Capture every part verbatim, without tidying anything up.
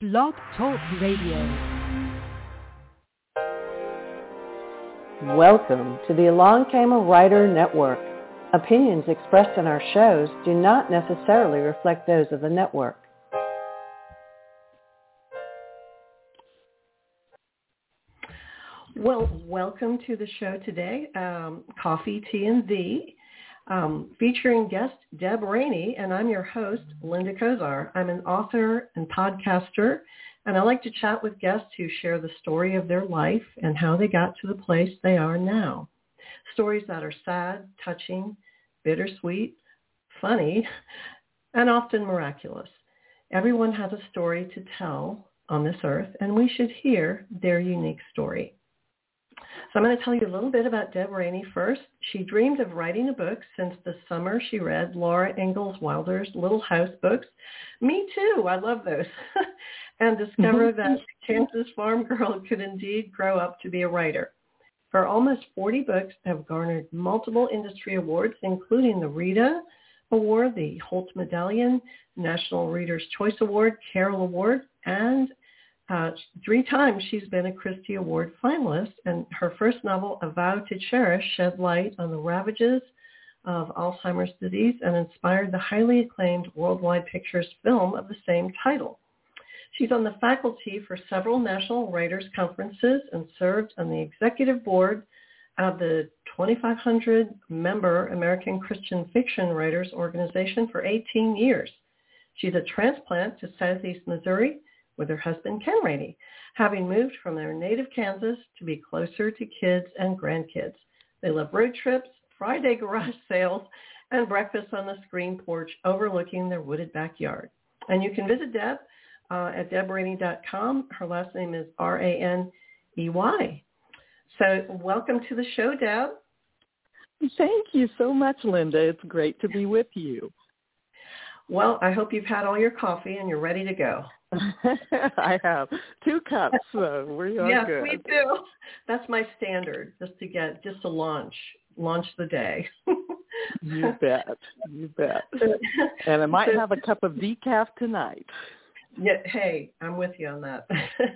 Blog Talk Radio. Welcome to the Along Came a Writer Network. Opinions expressed in our shows do not necessarily reflect those of the network. Well, welcome to the show today, um, Coffee, Tea, and Thee, um, featuring guest Deb Rainey, and I'm your host, Linda Kozar. I'm an author and podcaster, and I like to chat with guests who share the story of their life and how they got to the place they are now. Stories that are sad, touching, bittersweet, funny, and often miraculous. Everyone has a story to tell on this earth, and we should hear their unique story. So I'm going to tell you a little bit about Deb Rainey first. She dreamed of writing a book since the summer she read Laura Ingalls Wilder's Little House books. Me too. I love those. And discovered that Kansas farm girl could indeed grow up to be a writer. Her almost forty books have garnered multiple industry awards, including the Rita Award, the Holt Medallion, National Reader's Choice Award, Carol Award, and uh, three times she's been a Christie Award finalist. And her first novel, A Vow to Cherish, shed light on the ravages of Alzheimer's disease and inspired the highly acclaimed Worldwide Pictures film of the same title. She's on the faculty for several national writers' conferences and served on the executive board of the twenty-five hundred member American Christian Fiction Writers Organization for eighteen years. She's a transplant to Southeast Missouri with her husband, Ken Rainey, having moved from their native Kansas to be closer to kids and grandkids. They love road trips, Friday garage sales, and breakfast on the screen porch overlooking their wooded backyard. And you can visit Deb Uh, at deb rainey dot com. Her last name is R A N E Y. So welcome to the show, Deb. Thank you so much, Linda. It's great to be with you. Well, I hope you've had all your coffee and you're ready to go. I have two cups, so we are yes, good. Yes, me too. That's my standard, just to get, just to launch, launch the day. You bet. You bet. And I might have a cup of decaf tonight. Yeah, hey, I'm with you on that.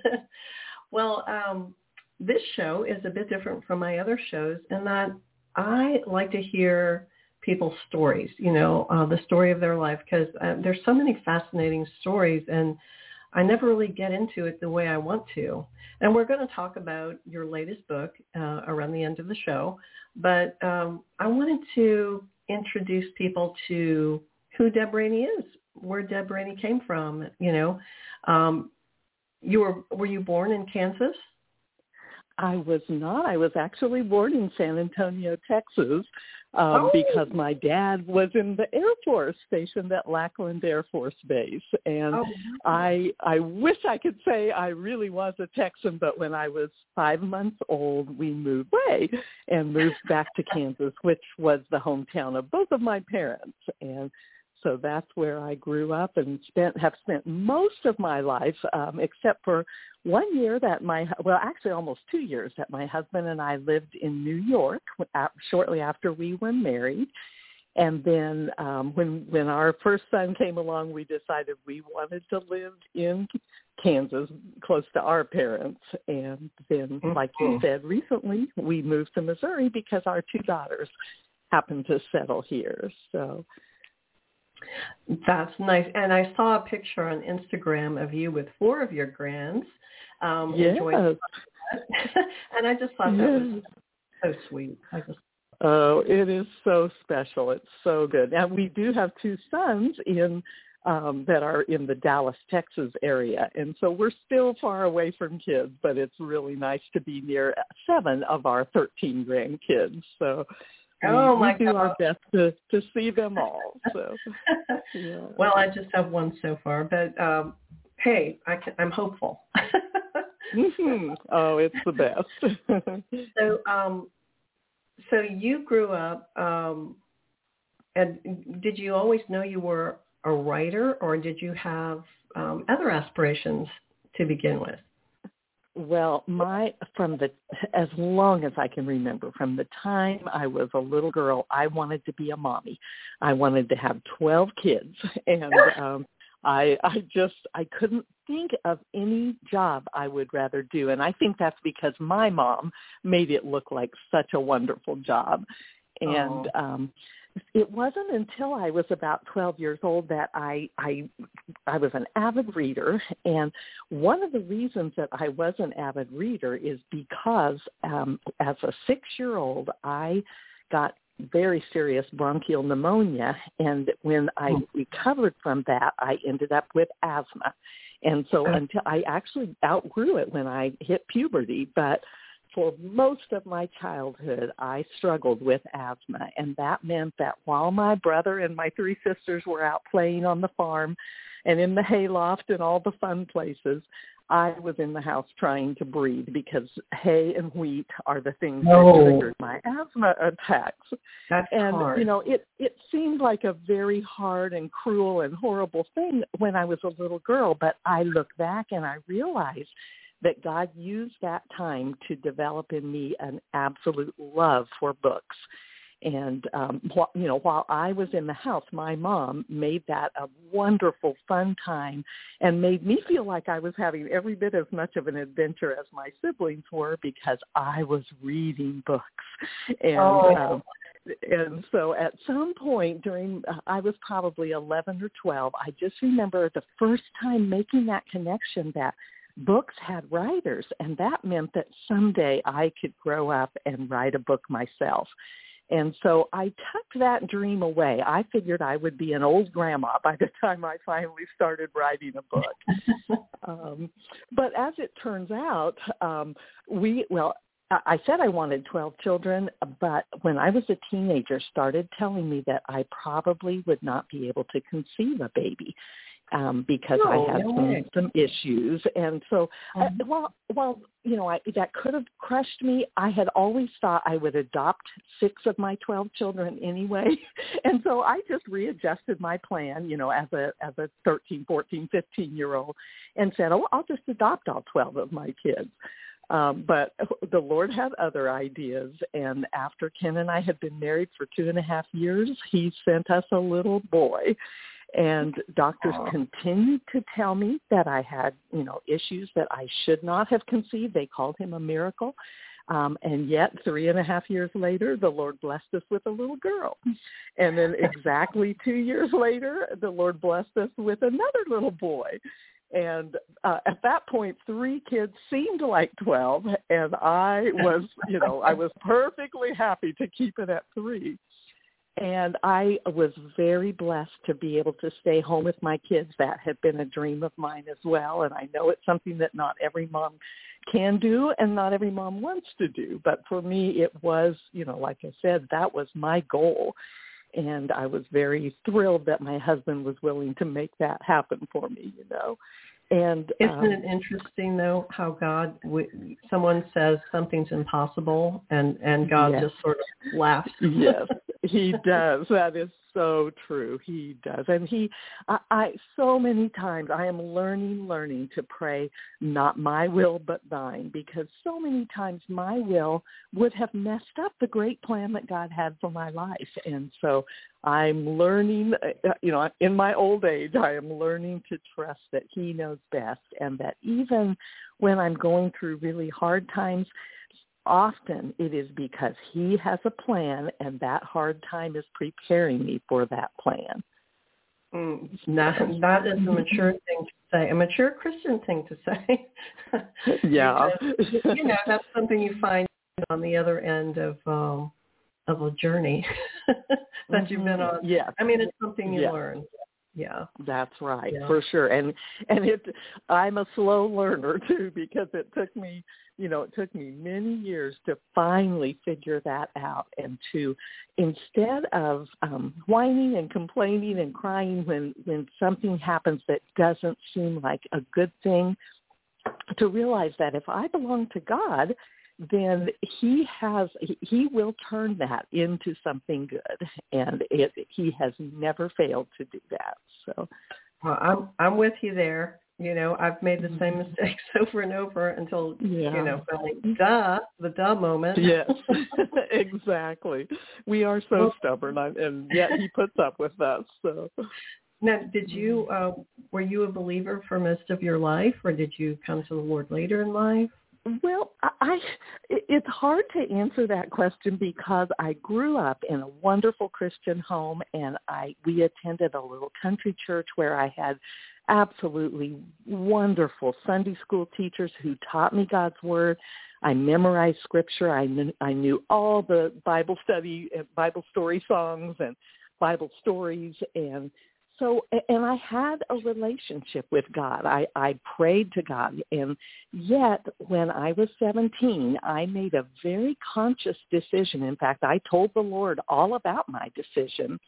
Well, um, this show is a bit different from my other shows in that I like to hear people's stories, you know, uh, the story of their life, because uh, there's so many fascinating stories, and I never really get into it the way I want to. And we're going to talk about your latest book uh, around the end of the show, but um, I wanted to introduce people to who Deb Rainey is, where Deb Rainey came from. You know, um, you were were you born in Kansas? I was not. I was actually born in San Antonio, Texas, um, oh. because my dad was in the Air Force stationed at Lackland Air Force Base, and oh. I I wish I could say I really was a Texan, but when I was five months old, we moved away and moved back to Kansas, which was the hometown of both of my parents, and so that's where I grew up and spent have spent most of my life, um, except for one year that my, well, actually almost two years that my husband and I lived in New York shortly after we were married. And then um, when when our first son came along, we decided we wanted to live in Kansas, close to our parents. And then, like you said, recently we moved to Missouri because our two daughters happened to settle here. So that's nice. And I saw a picture on Instagram of you with four of your grands. Um, yes. And I just thought that was so sweet. I just Oh, it is so special. It's so good. And we do have two sons in um, that are in the Dallas, Texas area. And so we're still far away from kids, but it's really nice to be near seven of our thirteen grandkids. So We, oh my we do God. our best to, to see them all. So, yeah. Well, I just have one so far, but um, hey, I can, I'm hopeful. mm-hmm. Oh, it's the best. so, um, so you grew up, um, and did you always know you were a writer, or did you have um, other aspirations to begin with? Well, my from the as long as I can remember, from the time I was a little girl, I wanted to be a mommy. I wanted to have twelve kids, and um, I I just I couldn't think of any job I would rather do, and I think that's because my mom made it look like such a wonderful job. And oh. um, it wasn't until I was about twelve years old that I, I I was an avid reader. And one of the reasons that I was an avid reader is because um, as a six-year-old, I got very serious bronchial pneumonia. And when I recovered from that, I ended up with asthma. And so until I actually outgrew it when I hit puberty, but for most of my childhood, I struggled with asthma, and that meant that while my brother and my three sisters were out playing on the farm and in the hayloft and all the fun places, I was in the house trying to breathe because hay and wheat are the things oh. that triggered my asthma attacks. That's and, hard. you know, it, it seemed like a very hard and cruel and horrible thing when I was a little girl, but I look back and I realized that God used that time to develop in me an absolute love for books. And, um, wh- you know, while I was in the house, my mom made that a wonderful, fun time and made me feel like I was having every bit as much of an adventure as my siblings were because I was reading books. And, oh. um, and so at some point during, uh, I was probably eleven or twelve, I just remember the first time making that connection that books had writers, and that meant that someday I could grow up and write a book myself. And so I tucked that dream away. I figured I would be an old grandma by the time I finally started writing a book. um, but as it turns out, um, we, well, I said I wanted twelve children, but when I was a teenager, started telling me that I probably would not be able to conceive a baby. Um, because no, I had no some, some issues. And so mm-hmm. uh, while, while, you know, I, that could have crushed me, I had always thought I would adopt six of my twelve children anyway. And so I just readjusted my plan, you know, as a as a thirteen, fourteen, fifteen-year-old and said, oh, I'll just adopt all twelve of my kids. Um, but the Lord had other ideas, and after Ken and I had been married for two and a half years, he sent us a little boy. And doctors Aww. continued to tell me that I had, you know, issues that I should not have conceived. They called him a miracle. Um, and yet three and a half years later, the Lord blessed us with a little girl. And then exactly two years later, the Lord blessed us with another little boy. And uh, at that point, three kids seemed like twelve. And I was, you know, I was perfectly happy to keep it at three. And I was very blessed to be able to stay home with my kids. That had been a dream of mine as well. And I know it's something that not every mom can do and not every mom wants to do. But for me, it was, you know, like I said, that was my goal. And I was very thrilled that my husband was willing to make that happen for me, you know. And isn't um, it interesting, though, how God, w- someone says something's impossible, and, and God yes. just sort of laughs. Yes, he does. That is so true. He does. And he, I, I, so many times I am learning, learning to pray, not my will, but thine, because so many times my will would have messed up the great plan that God had for my life. And so I'm learning, you know, in my old age, I am learning to trust that he knows best, and that even when I'm going through really hard times, often it is because he has a plan, and that hard time is preparing me for that plan. Mm, that, that is a mature thing to say, a mature Christian thing to say. Yeah. Because, you know, that's something you find on the other end of um, of a journey that mm-hmm. you've been on. Yeah. I mean, it's something you yes. learn. Yeah. That's right, yeah. for sure. And and it I'm a slow learner too, because it took me, you know, it took me many years to finally figure that out, and to, instead of um, whining and complaining and crying when, when something happens that doesn't seem like a good thing, to realize that if I belong to God, then he has, he will turn that into something good. And it, he has never failed to do that. So well, I'm, I'm with you there. You know, I've made the same mistakes over and over until, yeah. you know, finally, duh, the duh moment. Yes, exactly. We are so well, stubborn, and yet he puts up with us. So Now, did you, uh, were you a believer for most of your life, or did you come to the Lord later in life? Well, I, it's hard to answer that question because I grew up in a wonderful Christian home, and I we attended a little country church where I had absolutely wonderful Sunday school teachers who taught me God's Word. I memorized Scripture. I knew, I knew all the Bible study, Bible story songs and Bible stories, and So, and I had a relationship with God. I, I prayed to God. And yet, when I was seventeen, I made a very conscious decision. In fact, I told the Lord all about my decision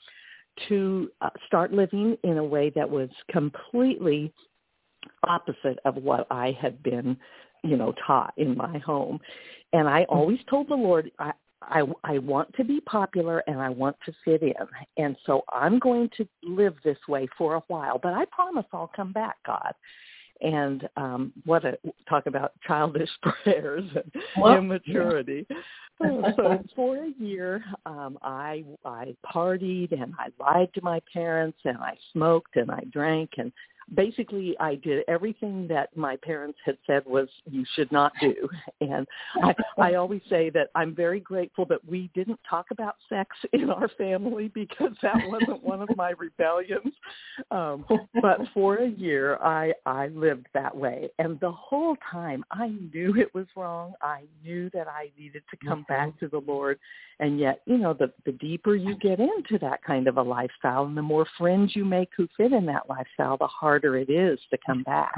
to uh, start living in a way that was completely opposite of what I had been, you know, taught in my home. And I always told the Lord, I, I, I want to be popular and I want to fit in. And so I'm going to live this way for a while, but I promise I'll come back, God. And um, what a talk about childish prayers and well, immaturity. Yeah. So for a year, um, I I partied and I lied to my parents and I smoked and I drank, and basically I did everything that my parents had said was you should not do. And I, I always say that I'm very grateful that we didn't talk about sex in our family because that wasn't one of my rebellions. Um, but for a year, I, I lived that way. And the whole time I knew it was wrong. I knew that I needed to come back to the Lord. And yet, you know, the, the deeper you get into that kind of a lifestyle and the more friends you make who fit in that lifestyle, the harder it is to come back.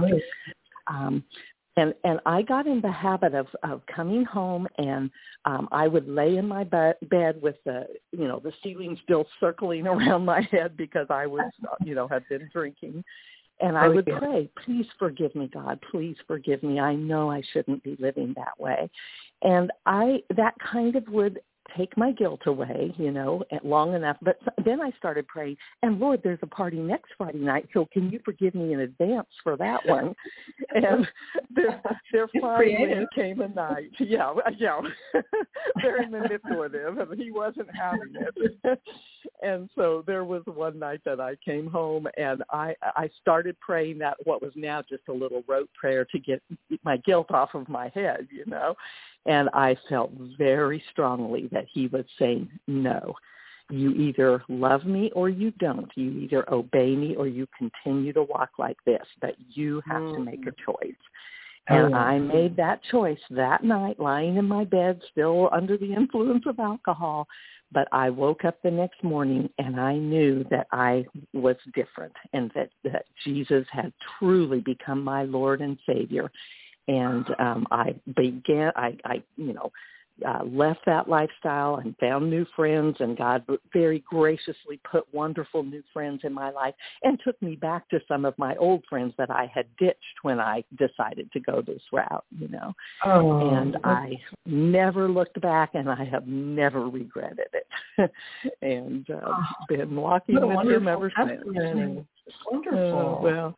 Um, and, and I got in the habit of, of coming home, and um, I would lay in my be- bed with the, you know, the ceiling still circling around my head because I was, you know, had been drinking. And I would pray, please forgive me, God, please forgive me. I know I shouldn't be living that way. And I, that kind of would take my guilt away, you know, long enough. But then I started praying, and Lord, there's a party next Friday night, so can you forgive me in advance for that one? And there, there finally came a night. Yeah, yeah, very manipulative, and he wasn't having it. And so there was one night that I came home, and I, I started praying that what was now just a little rote prayer to get my guilt off of my head, you know. And I felt very strongly that he was saying, no, you either love me or you don't. You either obey me or you continue to walk like this, but you have mm. to make a choice. And oh. I made that choice that night, lying in my bed, still under the influence of alcohol. But I woke up the next morning and I knew that I was different and that, that Jesus had truly become my Lord and Savior. And um, I began, I, I you know, uh, left that lifestyle and found new friends, and God very graciously put wonderful new friends in my life and took me back to some of my old friends that I had ditched when I decided to go this route, you know. Oh. And I never looked back, and I have never regretted it. and uh, oh. been walking with him ever since. Wonderful. Uh, well,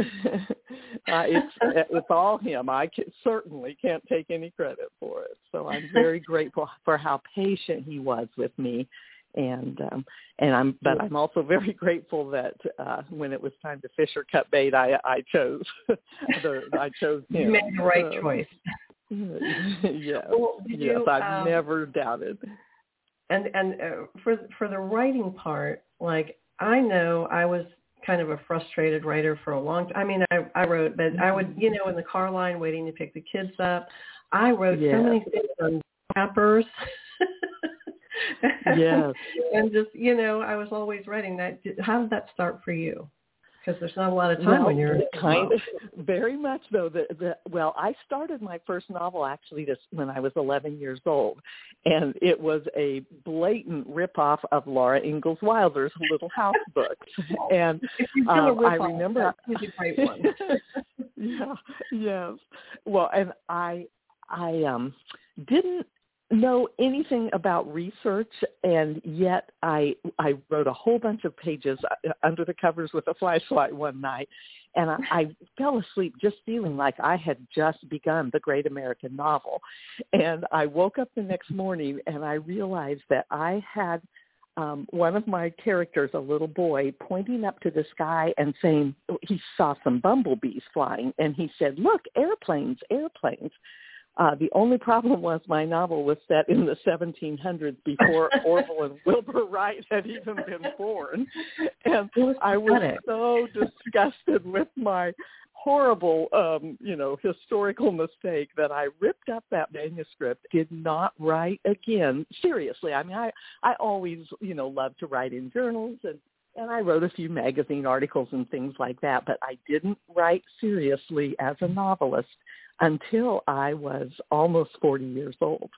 uh, it's it's all him. I can, certainly can't take any credit for it. So I'm very grateful for how patient he was with me, and um, and I'm but I'm also very grateful that uh, when it was time to fish or cut bait, I I chose the I chose him. You made the right uh, choice. yes, well, yes, you, I've um, never doubted. And and uh, for for the writing part, like I know I was kind of a frustrated writer for a long time. I mean, I, I wrote, but I would, you know, in the car line waiting to pick the kids up, I wrote yeah. so many things on wrappers. Yes. And just, you know, I was always writing that. How did that start for you? Because there's not a lot of time well, when you're kind of very much though. The, the well, I started my first novel actually this when I was eleven years old, and it was a blatant ripoff of Laura Ingalls Wilder's Little House books. And um, I remember that's a great one. yeah, yes. Well, and I I um didn't know anything about research, and yet I I wrote a whole bunch of pages under the covers with a flashlight one night, and I, I fell asleep just feeling like I had just begun the great American novel. And I woke up the next morning and I realized that I had um, one of my characters, a little boy, pointing up to the sky and saying he saw some bumblebees flying, and he said, "Look, airplanes, airplanes." Uh, the only problem was my novel was set in the seventeen hundreds before Orville and Wilbur Wright had even been born. And was I was so disgusted with my horrible, um, you know, historical mistake that I ripped up that manuscript, did not write again. Seriously, I mean, I, I always, you know, love to write in journals, and, and I wrote a few magazine articles and things like that, but I didn't write seriously as a novelist until I was almost forty years old.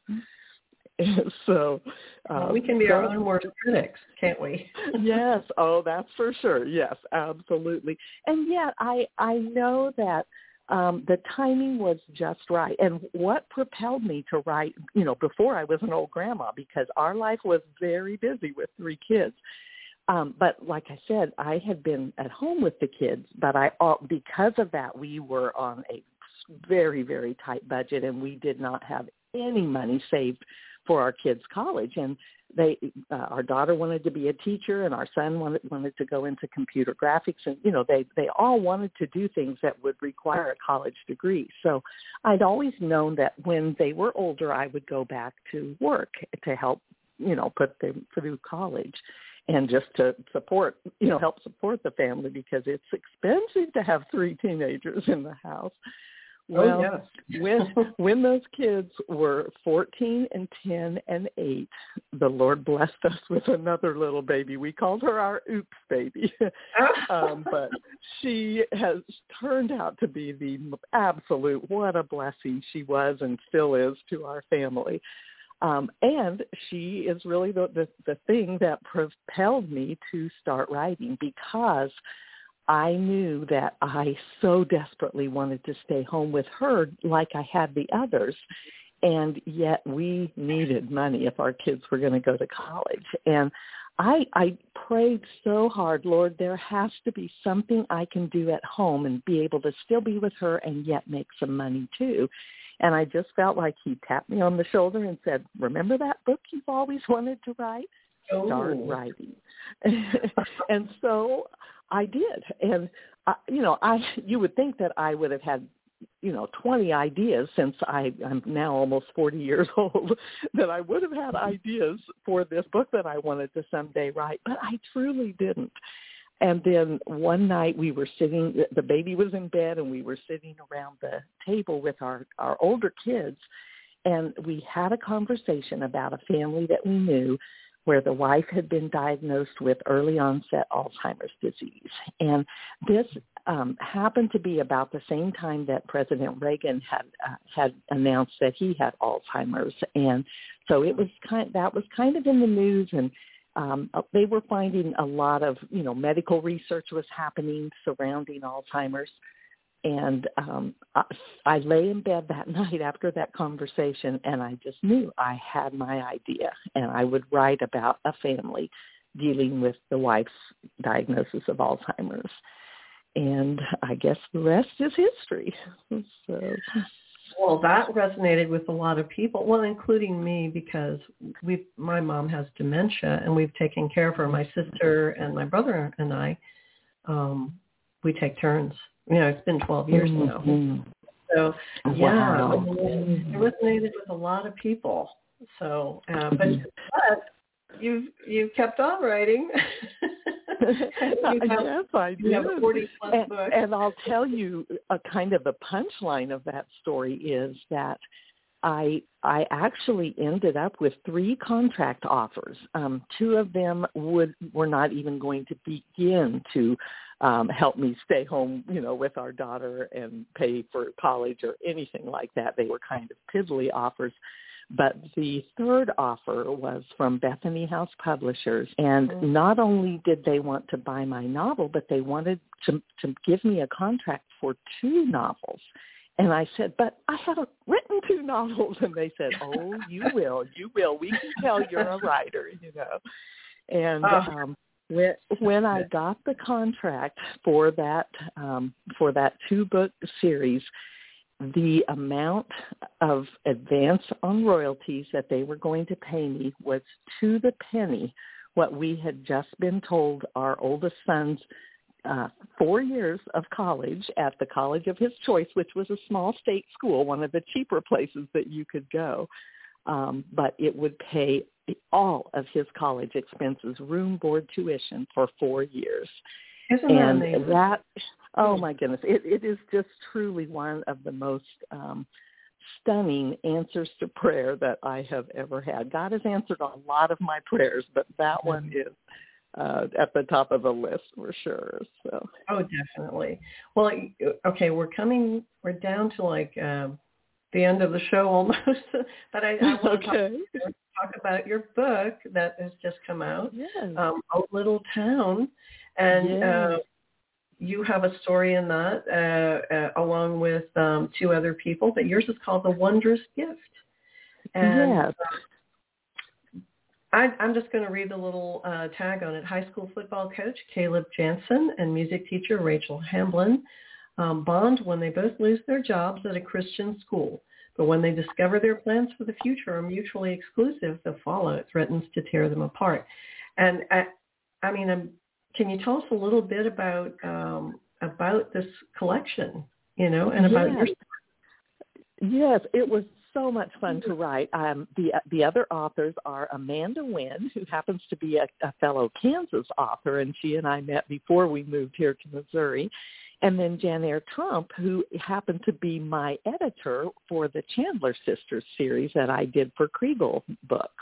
So uh, well, we can be our own worst critics, can't we? Yes. Oh, that's for sure. Yes, absolutely. And yet I, I know that um, the timing was just right. And what propelled me to write, you know, before I was an old grandma, because our life was very busy with three kids. Um, but like I said, I had been at home with the kids, but I, because of that, we were on a very, very tight budget, and we did not have any money saved for our kids' college. And they, uh, our daughter wanted to be a teacher, and our son wanted wanted to go into computer graphics, and you know, they they all wanted to do things that would require a college degree. So I'd always known that when they were older, I would go back to work to help, you know, put them through college, and just to support, you know, help support the family, because it's expensive to have three teenagers in the house. Well, oh, yes. when when those kids were fourteen and ten and eight, the Lord blessed us with another little baby. We called her our oops baby, um, but she has turned out to be the absolute, what a blessing she was and still is to our family. Um, and she is really the, the, the thing that propelled me to start writing, because I knew that I so desperately wanted to stay home with her like I had the others, and yet we needed money if our kids were going to go to college. And I, I prayed so hard, Lord, there has to be something I can do at home and be able to still be with her and yet make some money too. And I just felt like he tapped me on the shoulder and said, remember that book you've always wanted to write? Start oh. writing. And so I did. And, uh, you know, I you would think that I would have had, you know, twenty ideas, since I, I'm now almost forty years old, that I would have had ideas for this book that I wanted to someday write, but I truly didn't. And then one night we were sitting, the baby was in bed, and we were sitting around the table with our, our older kids, and we had a conversation about a family that we knew where the wife had been diagnosed with early onset Alzheimer's disease. And this um, happened to be about the same time that President Reagan had uh, had announced that he had Alzheimer's. And so it was kind that was kind of in the news, and um, they were finding a lot of, you know, medical research was happening surrounding Alzheimer's. And um, I, I lay in bed that night after that conversation, and I just knew I had my idea, and I would write about a family dealing with the wife's diagnosis of Alzheimer's. And I guess the rest is history. So, well, that resonated with a lot of people, well, including me, because we, my mom has dementia, and we've taken care of her. My sister and my brother and I, um, we take turns. You know, it's been twelve years mm-hmm. now. So, yeah, wow. it resonated with a lot of people. So, uh, but, but you've, you've kept on writing. you have, yes, I did. You have a forty plus and, book. And I'll tell you, a kind of the punchline of that story is that I I actually ended up with three contract offers. Um, two of them would were not even going to begin to um, help me stay home, you know, with our daughter and pay for college or anything like that. They were kind of piddly offers. But the third offer was from Bethany House Publishers, and mm-hmm. not only did they want to buy my novel, but they wanted to, to give me a contract for two novels. And I said, but I haven't written two novels. And they said, oh, you will, you will. We can tell you're a writer, you know. And oh. um, when when I got the contract for that um, for that two book series, the amount of advance on royalties that they were going to pay me was to the penny what we had just been told our oldest son's uh, four years of college at the college of his choice, which was a small state school, one of the cheaper places that you could go. Um, but it would pay all of his college expenses, room, board, tuition for four years. Isn't and that amazing? that, oh my goodness, it, it is just truly one of the most um, stunning answers to prayer that I have ever had. God has answered a lot of my prayers, but that mm-hmm. one is uh, at the top of the list for sure. So. Oh, definitely. Well, okay, we're coming, we're down to like um, the end of the show almost, but I, I want okay. to talk, talk about your book that has just come out, yes. um, A Little Town, and yes. uh, you have a story in that uh, uh, along with um, two other people, but yours is called The Wondrous Gift. And yes. uh, I, I'm just going to read the little uh, tag on it. High school football coach Caleb Jansen and music teacher Rachel Hamblin um, bond when they both lose their jobs at a Christian school. But when they discover their plans for the future are mutually exclusive, the fallout threatens to tear them apart. And I, I mean, I'm, can you tell us a little bit about um, about this collection, you know, and about yes. your... Yes, it was so much fun to write. Um, the the other authors are Amanda Wynn, who happens to be a, a fellow Kansas author, and she and I met before we moved here to Missouri. And then Janaire Trump, who happened to be my editor for the Chandler Sisters series that I did for Kriegel Books.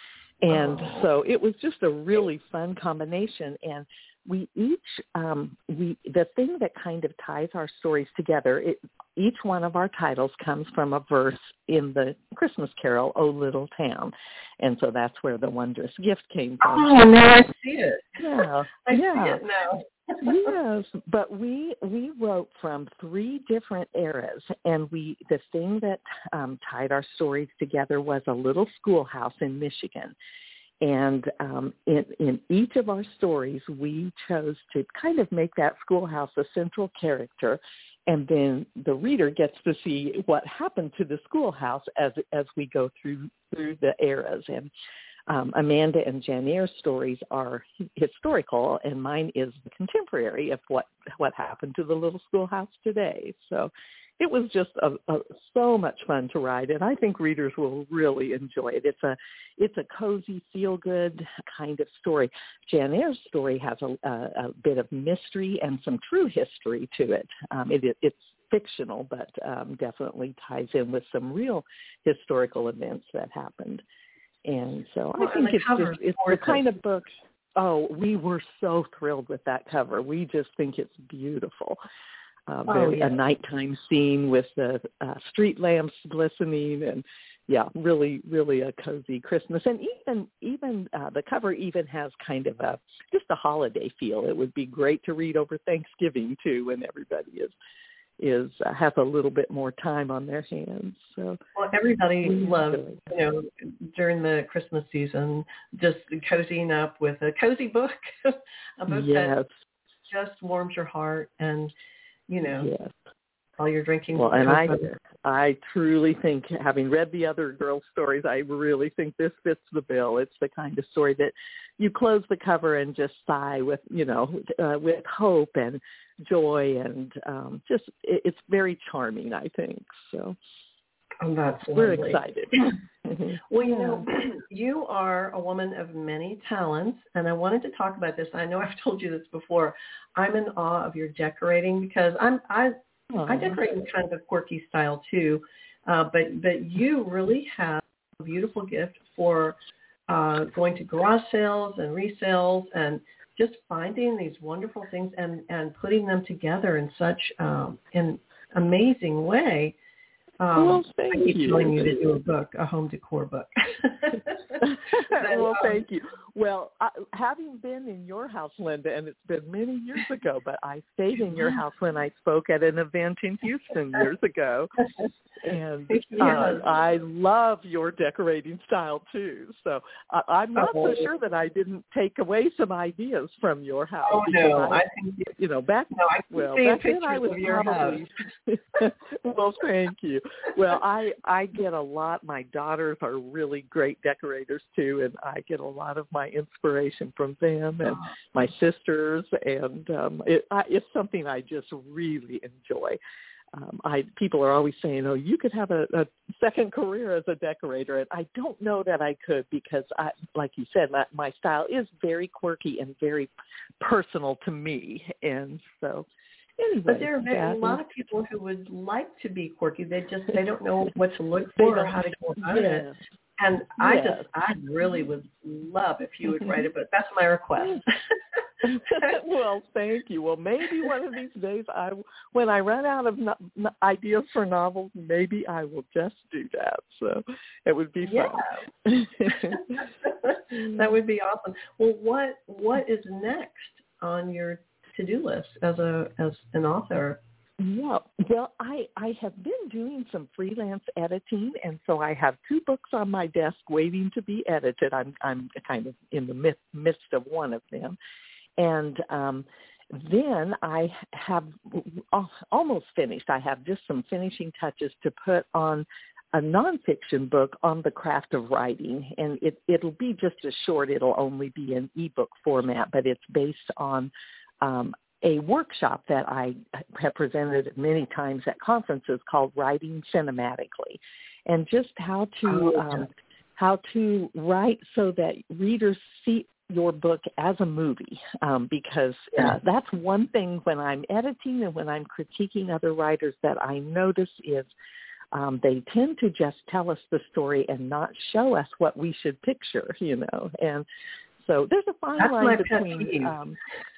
And oh. so it was just a really fun combination. And we each, um, we the thing that kind of ties our stories together, it, each one of our titles comes from a verse in the Christmas carol, O Little Town. And so that's where The Wondrous Gift came from. Oh, now I see it. Yeah. I yeah. see it now. Yes, but we we wrote from three different eras, and we the thing that um, tied our stories together was a little schoolhouse in Michigan. And um, in, in each of our stories, we chose to kind of make that schoolhouse a central character, and then the reader gets to see what happened to the schoolhouse as as we go through through the eras. And Um, Amanda and Janaire's stories are historical, and mine is contemporary of what, what happened to the little schoolhouse today. So it was just a, a, so much fun to write, and I think readers will really enjoy it. It's a it's a cozy, feel-good kind of story. Janaire's story has a, a, a bit of mystery and some true history to it. Um, it it's fictional, but um, definitely ties in with some real historical events that happened. And so well, I think it's just, it's the kind of book, oh, we were so thrilled with that cover. We just think it's beautiful. Uh, oh, very, yeah. A nighttime scene with the uh, street lamps glistening, and yeah, really, really a cozy Christmas. And even even uh, the cover even has kind of a just a holiday feel. It would be great to read over Thanksgiving too, when everybody is is uh, has a little bit more time on their hands. So well, everybody we loves, enjoy. you know, during the Christmas season, just cozying up with a cozy book, a book yes. that just warms your heart, and you know, yes. while you're drinking. Well, and I, butter. I truly think, having read the other girls' stories, I really think this fits the bill. It's the kind of story that you close the cover and just sigh with, you know, uh, with hope and joy, and um, just it, it's very charming, I think. So oh, that's we're lovely. excited. Well, you know, you are a woman of many talents, and I wanted to talk about this. I know I've told you this before. I'm in awe of your decorating, because I'm I Aww. I decorate in kind of a quirky style too, uh, but but you really have a beautiful gift for uh, going to garage sales and resales and just finding these wonderful things and, and putting them together in such um, an amazing way. Um, well, thank I keep you. telling you to do a book, a home decor book. But, well, um, thank you. Well, I, having been in your house, Linda, and it's been many years ago, but I stayed in your house when I spoke at an event in Houston years ago. And uh, I love your decorating style, too. So uh, I'm not oh, so sure that I didn't take away some ideas from your house. Oh, no. I, I think you know, back, no, I well, see back pictures then I was of your probably, house. well, thank you. Well, I I get a lot. My daughters are really great decorators too, and I get a lot of my inspiration from them and my sisters. And um, it, I, it's something I just really enjoy. Um, I people are always saying, "Oh, you could have a, a second career as a decorator," and I don't know that I could because, I, like you said, my, my style is very quirky and very personal to me, and so. Anyway, but there are very, a lot of people who would like to be quirky. They just they don't know what to look for or how to go about yes. it. And I yes. just I really would love if you would write a book. That's my request. Well, thank you. Well, maybe one of these days, I when I run out of no, no ideas for novels, maybe I will just do that. So it would be yeah. fun. That would be awesome. Well, what what is next on your to-do list as a as an author? Yeah, well, I, I have been doing some freelance editing, and so I have two books on my desk waiting to be edited. I'm I'm kind of in the midst, midst of one of them, and um, then I have almost finished. I have just some finishing touches to put on a nonfiction book on the craft of writing, and it, it'll be just a short. It'll only be in ebook format, but it's based on Um, a workshop that I have presented many times at conferences called Writing Cinematically, and just how to oh, um, how to write so that readers see your book as a movie, um, because uh, that's one thing when I'm editing and when I'm critiquing other writers that I notice is um, they tend to just tell us the story and not show us what we should picture, you know, and so there's a fine That's line my between. Um,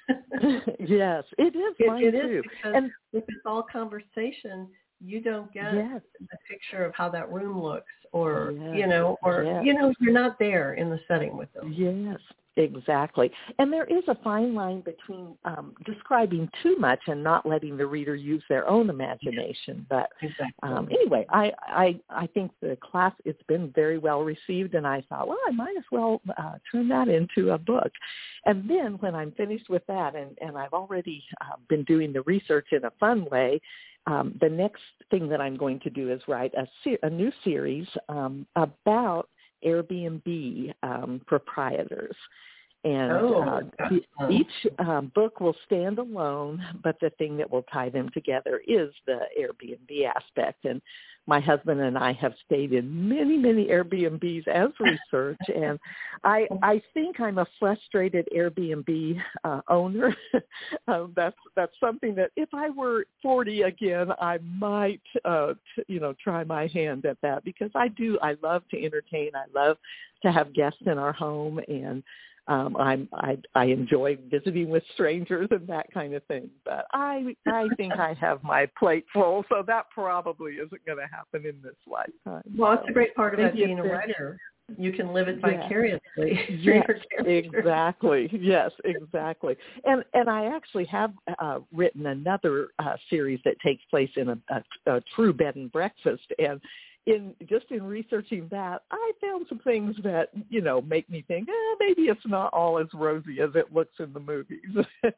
yes, it is it, mine it too. Is because and if it's all conversation, you don't get yes. the picture of how that room looks, or yes. you know, or yes. you know, you're not there in the setting with them. Yes, exactly. And there is a fine line between um, describing too much and not letting the reader use their own imagination. But exactly. um, anyway, I, I I think the class, it's been very well received, and I thought, well, I might as well uh, turn that into a book. And then when I'm finished with that, and, and I've already uh, been doing the research in a fun way, um, the next thing that I'm going to do is write a, ser- a new series um, about Airbnb um, proprietors. And oh, uh, each um, book will stand alone, but the thing that will tie them together is the Airbnb aspect. And my husband and I have stayed in many, many Airbnbs as research, and I I think I'm a frustrated Airbnb uh, owner. um, that's that's something that if I were forty again, I might uh, t- you know try my hand at that, because I do I love to entertain. I love to have guests in our home, and Um, I'm, I I enjoy visiting with strangers and that kind of thing, but I I think I have my plate full, so that probably isn't going to happen in this lifetime. Well, so that's a great part about being a been, writer. You can live it yeah. vicariously. Yes, exactly. Yes, exactly. And and I actually have uh, written another uh, series that takes place in a, a, a true bed and breakfast, and in just in researching that, I found some things that, you know, make me think, eh, maybe it's not all as rosy as it looks in the movies.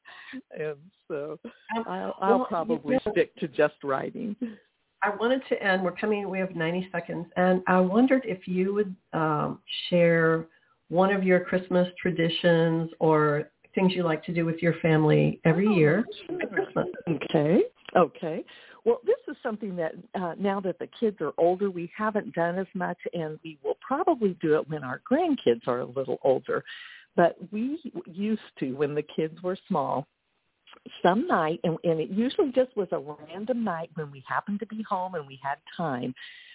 And so I'll, I'll well, probably you know, stick to just writing. I wanted to end, we're coming, we have ninety seconds, and I wondered if you would um, share one of your Christmas traditions or things you like to do with your family every oh, year sure. at Christmas. Okay, okay. Well, this is something that uh, now that the kids are older, we haven't done as much, and we will probably do it when our grandkids are a little older. But we used to, when the kids were small, some night, and, and it usually just was a random night when we happened to be home and we had time,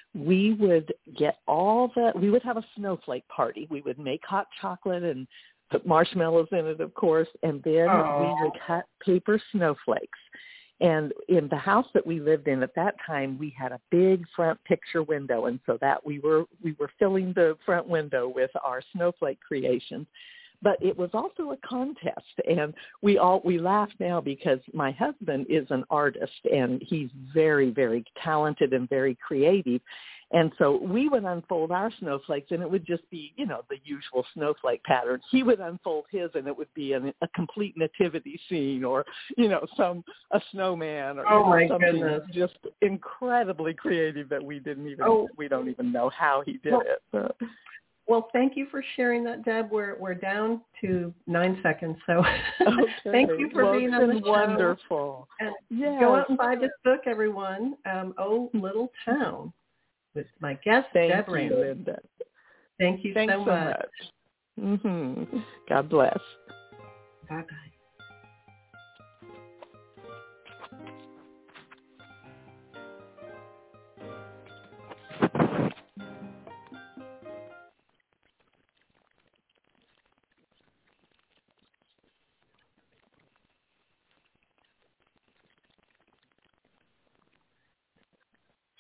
we would get all the, we would have a snowflake party. We would make hot chocolate and put marshmallows in it, of course, and then Aww. we would cut paper snowflakes. And in the house that we lived in at that time, we had a big front picture window, and so that we were we were filling the front window with our snowflake creations. But it was also a contest, and we all we laugh now because my husband is an artist, and he's very, very talented and very creative. And so we would unfold our snowflakes, and it would just be, you know, the usual snowflake pattern. He would unfold his, and it would be an, a complete nativity scene, or, you know, some a snowman, or oh you know, my something goodness. just incredibly creative that we didn't even Oh. we don't even know how he did well, it. But. Well, thank you for sharing that, Deb. We're we're down to nine seconds, so Okay. thank you for well, being it's on the been show. Wonderful. And yes. Go out and buy this book, everyone. Um, Oh Little Town, with my guest, Thank Deb you, Rainey. Linda. Thank you Thanks so so much. much. Mm-hmm. God bless. Bye bye.